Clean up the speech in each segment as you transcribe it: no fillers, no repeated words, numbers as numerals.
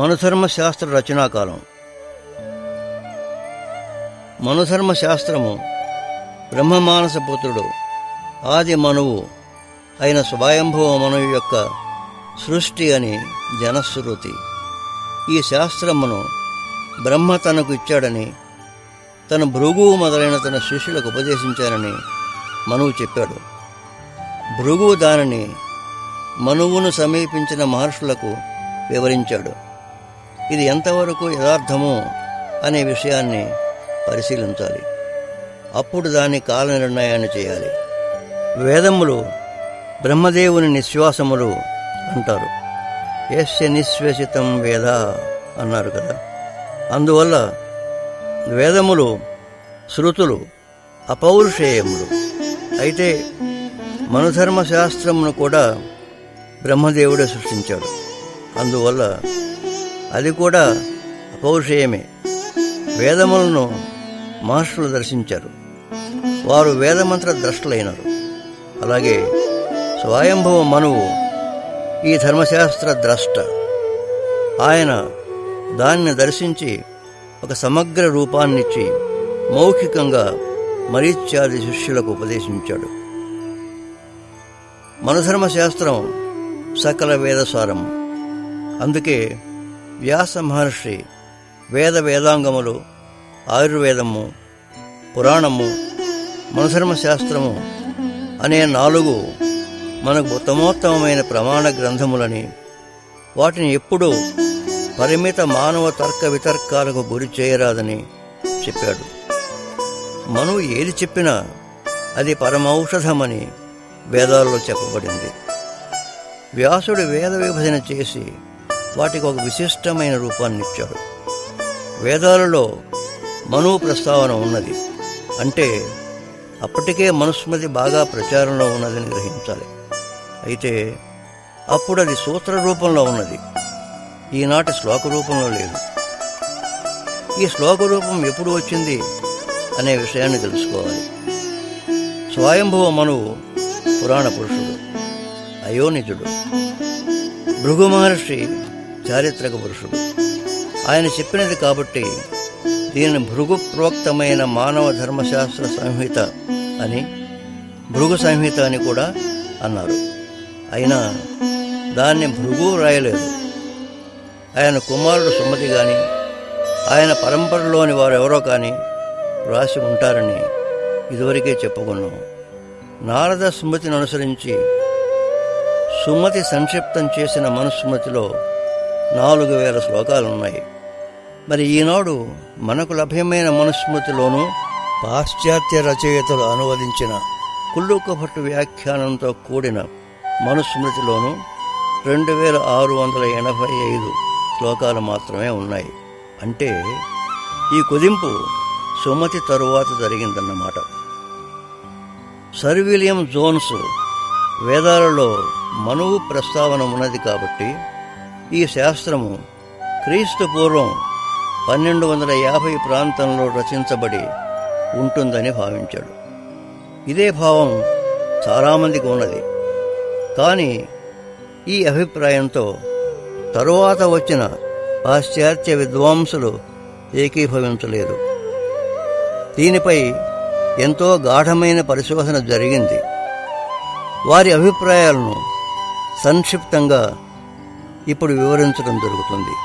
మనుధర్మశాస్త్ర రచనాకాలం. మనుధర్మశాస్త్రము బ్రహ్మమానస పుత్రుడు ఆది మనువు అయిన స్వయంభవ మనువు యొక్క సృష్టి అని జనశ్రుతి. ఈ శాస్త్రమును బ్రహ్మ తనకు ఇచ్చాడని, తన భృగువు మొదలైన తన శిష్యులకు ఉపదేశించానని మనువు చెప్పాడు. భృగువు దానిని మనువును సమీపించిన మహర్షులకు వివరించాడు. ఇది ఎంతవరకు యథార్థమో అనే విషయాన్ని పరిశీలించాలి. అప్పుడు దాని కాల నిర్ణయాన్ని చేయాలి. వేదములు బ్రహ్మదేవుని నిశ్వాసములు అంటారు. యస్య నిశ్వసితం వేద అన్నారు కదా. అందువల్ల వేదములు శృతులు అపౌరుషేయములు. అయితే మనుధర్మశాస్త్రమును కూడా బ్రహ్మదేవుడే సృష్టించాడు. అందువల్ల అది కూడా అపౌరుషేయమే. వేదములను మహర్షులు దర్శించారు. వారు వేదమంత్ర ద్రష్టలైనారు. అలాగే స్వయంభవ మనువు ఈ ధర్మశాస్త్ర ద్రష్ట. ఆయన దానిని దర్శించి ఒక సమగ్ర రూపాన్నిచ్చి మౌఖికంగా మరీచ్యాది శిష్యులకు ఉపదేశించాడు. మనుధర్మశాస్త్రం సకల వేదసారము. అందుకే వ్యాస మహర్షి వేదాంగములు, ఆయుర్వేదము, పురాణము, మనుధర్మశాస్త్రము అనే 4 మనకు ఉత్తమోత్తమైన ప్రమాణ గ్రంథములని, వాటిని ఎప్పుడూ పరిమిత మానవ తర్క వితర్కాలకు గురి చేయరాదని చెప్పాడు. మనువు ఏది చెప్పినా అది పరమౌషధమని వేదాల్లో చెప్పబడింది. వ్యాసుడు వేద విభజన చేసి వాటికి ఒక విశిష్టమైన రూపాన్నిచ్చాడు. వేదాలలో మనువు ప్రస్తావన ఉన్నది అంటే అప్పటికే మనుస్మృతి బాగా ప్రచారంలో ఉన్నదని గ్రహించాలి. అయితే అప్పుడు అది సూత్ర రూపంలో ఉన్నది, ఈనాటి శ్లోక రూపంలో లేదు. ఈ శ్లోక రూపం ఎప్పుడు వచ్చింది అనే విషయాన్ని తెలుసుకోవాలి. స్వయంభవ మనువు పురాణ పురుషుడు, అయోనిజుడు. భృగు మహర్షి చారిత్రక పురుషుడు. ఆయన చెప్పినది కాబట్టి దీనిని భృగు ప్రోక్తమైన మానవ ధర్మశాస్త్ర సంహిత అని, భృగు సంహిత అని కూడా అన్నారు. అయినా దాన్ని భృగువు రాయలేదు. ఆయన కుమారుడు సుమతి కానీ, ఆయన పరంపరలోని వారెవరో కానీ రాసి ఉంటారని ఇదివరకే చెప్పుకున్నాం. నారద స్మృతిని అనుసరించి సుమతి సంక్షిప్తం చేసిన మనుస్మృతిలో 4000 శ్లోకాలున్నాయి. మరి ఈనాడు మనకు లభ్యమైన మనుస్మృతిలోనూ పాశ్చాత్య రచయితలు అనువదించిన కుళ్ళుకభట్టు వ్యాఖ్యానంతో కూడిన మనుస్మృతిలోనూ 2685 శ్లోకాలు మాత్రమే ఉన్నాయి. అంటే ఈ కుదింపు సుమతి తరువాత జరిగిందన్నమాట. సర్ విలియం జోన్స్ వేదాలలో మనువు ప్రస్తావన ఉన్నది కాబట్టి ఈ శాస్త్రము క్రీస్తు పూర్వం 1250 ప్రాంతంలో రచించబడి ఉంటుందని భావించాడు. ఇదే భావం చాలామందికి ఉన్నది. కానీ ఈ అభిప్రాయంతో తరువాత వచ్చిన పాశ్చాత్య విద్వాంసులు ఏకీభవించలేదు. దీనిపై ఎంతో గాఢమైన పరిశోధన జరిగింది. వారి అభిప్రాయాలను సంక్షిప్తంగా ఇప్పుడు వివరించడం జరుగుతుంది.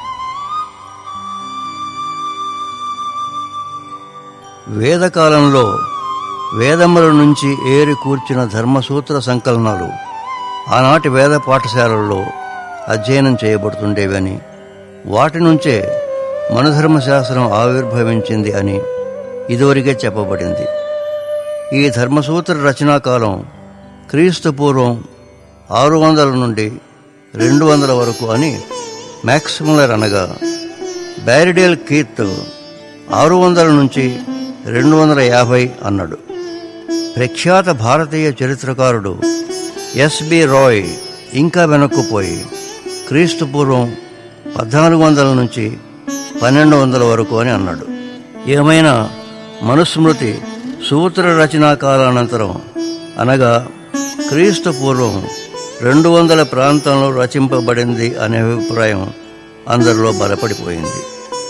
వేదకాలంలో వేదముల నుంచి ఏరి కూర్చిన ధర్మసూత్ర సంకలనాలు ఆనాటి వేద పాఠశాలల్లో అధ్యయనం చేయబడుతుండేవని, వాటి నుంచే మనుధర్మశాస్త్రం ఆవిర్భవించింది అని ఇదివరకే చెప్పబడింది. ఈ ధర్మసూత్ర రచనాకాలం క్రీస్తు పూర్వం 600 నుండి 200 వరకు అని మ్యాక్స్ ముల్లర్ అనగా, బ్యారిడేల్ కీత్ 600 నుంచి 250 అన్నాడు. ప్రఖ్యాత భారతీయ చరిత్రకారుడు ఎస్బి రాయ్ ఇంకా వెనక్కుపోయి క్రీస్తు పూర్వం 1400 నుంచి 1200 వరకు అని అన్నాడు. ఏమైనా మనుస్మృతి సూత్ర రచనా కాలానంతరం అనగా క్రీస్తు పూర్వం 200 ప్రాంతంలో రచింపబడింది అనే అభిప్రాయం అందరిలో బలపడిపోయింది.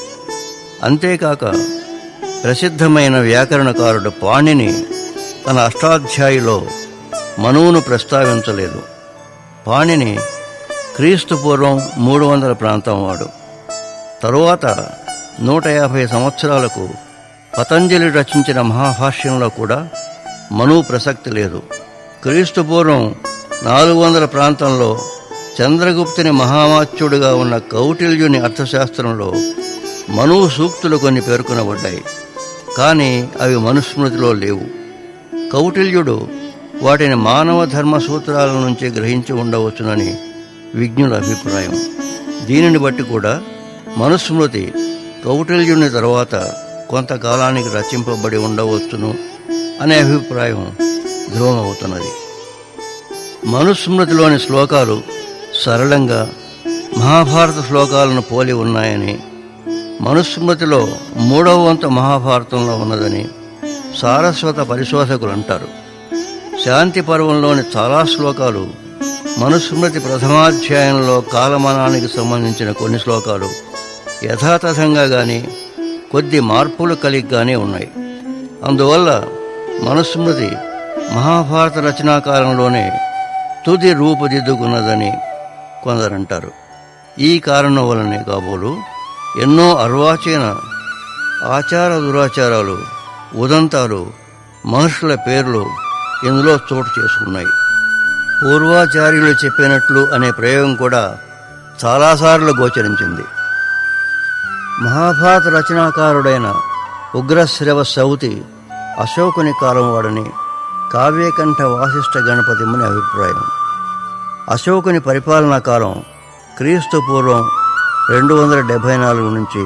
అంతేకాక ప్రసిద్ధమైన వ్యాకరణకారుడు పాణిని తన అష్టాధ్యాయిలో మనువును ప్రస్తావించలేదు. పాణిని క్రీస్తు పూర్వం 300 ప్రాంతం వాడు. తరువాత 150 సంవత్సరాలకు పతంజలి రచించిన మహాభాష్యంలో కూడా మనువు ప్రసక్తి లేదు. క్రీస్తు పూర్వం 400 ప్రాంతంలో చంద్రగుప్తుని మహామాత్యుడుగా ఉన్న కౌటిల్యుని అర్థశాస్త్రంలో మనువు సూక్తులు కొన్ని పేర్కొనబడ్డాయి. కానీ అవి మనుస్మృతిలో లేవు. కౌటిల్యుడు వాటిని మానవ ధర్మ సూత్రాల నుంచి గ్రహించి ఉండవచ్చునని విజ్ఞుల అభిప్రాయం. దీనిని బట్టి కూడా మనుస్మృతి కౌటిల్యుని తరువాత కొంతకాలానికి రచింపబడి ఉండవచ్చును అనే అభిప్రాయం ధ్రువమవుతున్నది. మనుస్మృతిలోని శ్లోకాలు సరళంగా మహాభారత శ్లోకాలను పోలి ఉన్నాయని, మనుస్మృతిలో 3వ వంతు మహాభారతంలో ఉన్నదని సారస్వత పరిశోధకులు అంటారు. శాంతి పర్వంలోని చాలా శ్లోకాలు మనుస్మృతి ప్రథమాధ్యాయంలో కాలమానానికి సంబంధించిన కొన్ని శ్లోకాలు యథాతథంగా కానీ కొద్ది మార్పులు కలిగి కానీ ఉన్నాయి. అందువల్ల మనుస్మృతి మహాభారత రచనాకాలంలోనే తుది రూపుదిద్దుకున్నదని కొందరంటారు. ఈ కారణం వలనే కాబోలు ఎన్నో అర్వాచీన ఆచార దురాచారాలు, ఉదంతాలు, మహర్షుల పేర్లు ఇందులో చోటు చేసుకున్నాయి. పూర్వాచార్యులు చెప్పినట్లు అనే ప్రయోగం కూడా చాలాసార్లు గోచరించింది. మహాభారత రచనాకారుడైన ఉగ్రశ్రవ సౌతి అశోకుని కాలం వాడని కావ్యకంఠ వాసిష్ఠ గణపతి ముని అభిప్రాయం. అశోకుని పరిపాలనా కాలం క్రీస్తు పూర్వం 274 నుంచి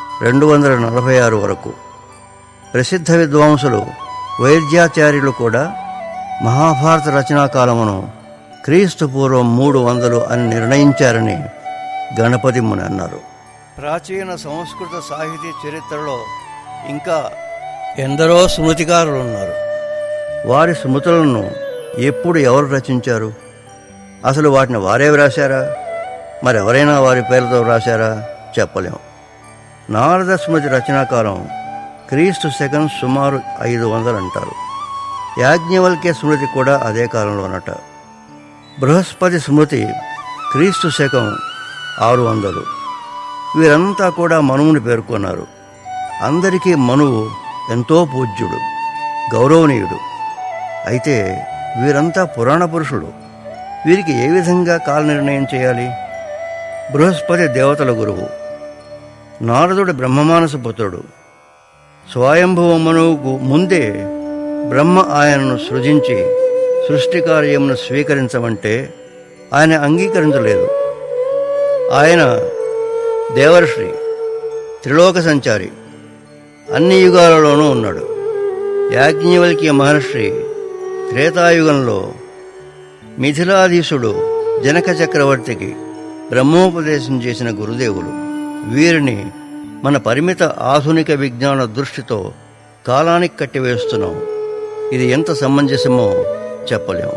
246 వరకు. ప్రసిద్ధ విద్వాంసులు వైద్యాచార్యులు కూడా మహాభారత రచనాకాలమును క్రీస్తు పూర్వం 300 అని నిర్ణయించారని గణపతి ముని అన్నారు. ప్రాచీన సంస్కృత సాహితీ చరిత్రలో ఇంకా ఎందరో స్మృతికారులు ఉన్నారు. వారి స్మృతులను ఎప్పుడు ఎవరు రచించారు? అసలు వాటిని వారే వ్రాశారా? మరెవరైనా వారి పేరుతో వ్రాశారా? చెప్పలేం. నారద స్మృతి రచనాకాలం క్రీస్తు శకం సుమారు 500 అంటారు. యాజ్ఞవల్క్య స్మృతి కూడా అదే కాలంలోనట. బృహస్పతి స్మృతి క్రీస్తు శకం 600. వీరంతా కూడా మనువుని పేర్కొన్నారు. అందరికీ మనువు ఎంతో పూజ్యుడు, గౌరవనీయుడు. అయితే వీరంతా పురాణ పురుషులు. వీరికి ఏ విధంగా కాల నిర్ణయం చేయాలి? బృహస్పతి దేవతల గురువు, నారదుడు బ్రహ్మమానస పుత్రుడు. స్వయంభువ మనువుకు ముందే బ్రహ్మ ఆయనను సృజించి సృష్టి కార్యమును స్వీకరించమంటే ఆయన అంగీకరించలేదు. ఆయన దేవర్షి, త్రిలోక సంచారి, అన్ని యుగాలలోనూ ఉన్నాడు. యాజ్ఞవల్క్య మహర్షి త్రేతాయుగంలో మిథిలాధీశుడు జనక చక్రవర్తికి బ్రహ్మోపదేశం చేసిన గురుదేవులు. వీరిని మన పరిమిత ఆధునిక విజ్ఞాన దృష్టితో కాలానికి కట్టివేస్తున్నాం. ఇది ఎంత సమంజసమో చెప్పలేము.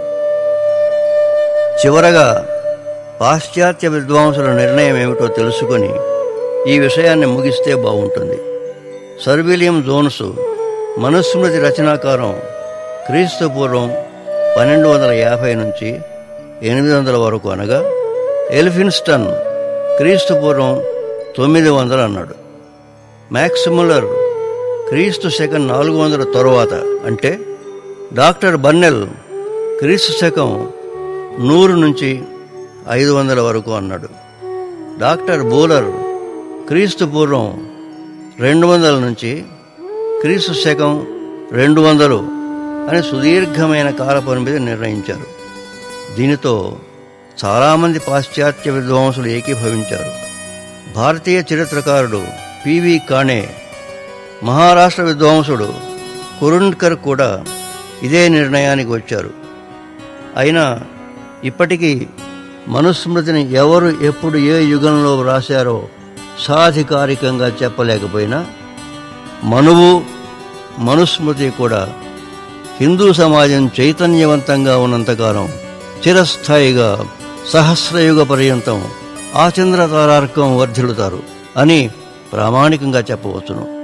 చివరగా పాశ్చాత్య విద్వాంసుల నిర్ణయం ఏమిటో తెలుసుకొని ఈ విషయాన్ని ముగిస్తే బాగుంటుంది. సర్ విలియం జోన్స్ మనుస్మృతి రచనాకాలం క్రీస్తు పూర్వం 1250 నుంచి 800 వరకు అనగా, ఎల్ఫిన్స్టన్ క్రీస్తు పూర్వం 900 అన్నాడు. మ్యాక్స్ ముల్లర్ క్రీస్తు శకం 400 తరువాత అంటే, డాక్టర్ బర్నెల్ క్రీస్తు శకం 100 నుంచి 500 వరకు అన్నాడు. డాక్టర్ బూలర్ క్రీస్తు పూర్వం 200 నుంచి క్రీస్తు శకం 200 అని సుదీర్ఘమైన కాల పరిమితి నిర్ణయించారు. దీనితో చాలామంది పాశ్చాత్య విద్వాంసులు ఏకీభవించారు. భారతీయ చరిత్రకారుడు పివి కాణే, మహారాష్ట్ర విద్వాంసుడు కురుండ్కర్ కూడా ఇదే నిర్ణయానికి వచ్చారు. అయినా ఇప్పటికీ మనుస్మృతిని ఎవరు ఎప్పుడు ఏ యుగంలో వ్రాశారో సాధికారికంగా చెప్పలేకపోయినా మనువు, మనుస్మృతి కూడా హిందూ సమాజం చైతన్యవంతంగా ఉన్నంతకాలం చిరస్థాయిగా సహస్రయుగ పర్యంతం ఆచంద్ర తారార్కం వర్ధిల్లుతారు అని ప్రామాణికంగా చెప్పవచ్చును.